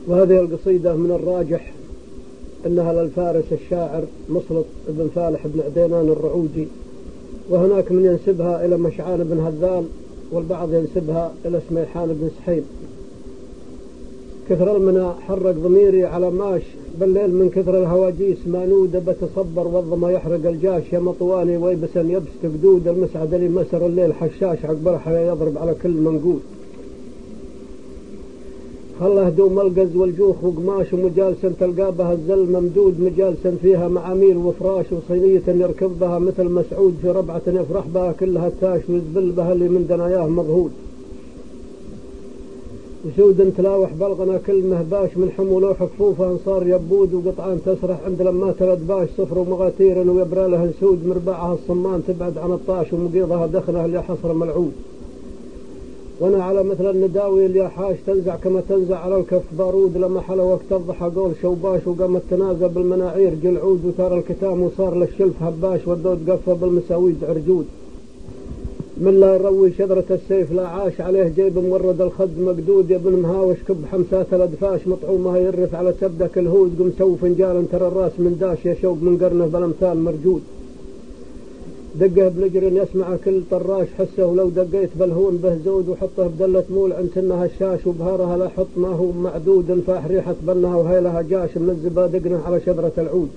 وهذه القصيدة من الراجح أنها للفارس الشاعر مسلط بن فالح بن عدينان الرعودي، وهناك من ينسبها إلى مشعان بن هذال، والبعض ينسبها إلى سميحان بن سحيم. كثر المنى حرق ضميري على ماش، بالليل من كثر الهواجيس مانودة بتصبر والظما يحرق الجاش، يا مطواني ويبسا يبس تقدود المسعد اللي مسر الليل حشاش، عقبال حيا يضرب على كل منقود. خله هدوم القز والجوخ وقماش، ومجالسا تلقى بها الزل ممدود، مجالسا فيها معاميل وفراش، وصينية يركب بها مثل مسعود، في ربعة يفرح بها كلها التاش، ويزبل بها اللي من دناياه مضهود. وسود تلاوح بلغنا كل مهباش، من حمولو حفوفه انصار يبود، وقطعان تسرح عند لما ترد باش، صفر ومغاتير ويبرالها سود، مربعها الصمان تبعد عن الطاش، ومقيضها دخنها اللي حصر ملعود. وانا على مثل النداوي اللي حاش تنزع كما تنزع على الكف بارود، لما حلى وقت الضحى قول شوباش، وقام التنازع بالمناعير جلعود، وثار الكتام وصار للشلف هباش، والدود قفه بالمساويد عرجود. من لا يروي شذرة السيف لا عاش، عليه جيب مورد الخد مقدود، يا ابن مهاوش كب حمسات الأدفاش، مطعومها يرث على تبدك الهود، قم سو فنجال ترى الراس من داش، يا شوق من قرنه بالأمثال مرجود. دقه بلجر يسمع كل طراش حسه، ولو دقيت بالهون به زود، وحطه بدلة مول عن سنها الشاش، وبهارها لا حط ما هو معدود، فاح ريحة بنها وهيلها جاش، من الزبادقنه على شذرة العود.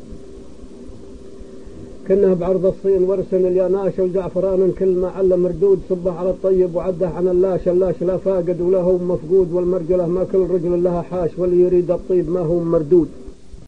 كنه بعرض الصين ورسن الياناش، وزعفران كل ما علم مردود، صبه على الطيب وعده عن اللاش، اللاش لا فاقد ولا هو مفقود، والمرجله ما كل رجل لها حاش، واللي يريد الطيب ما هو مردود.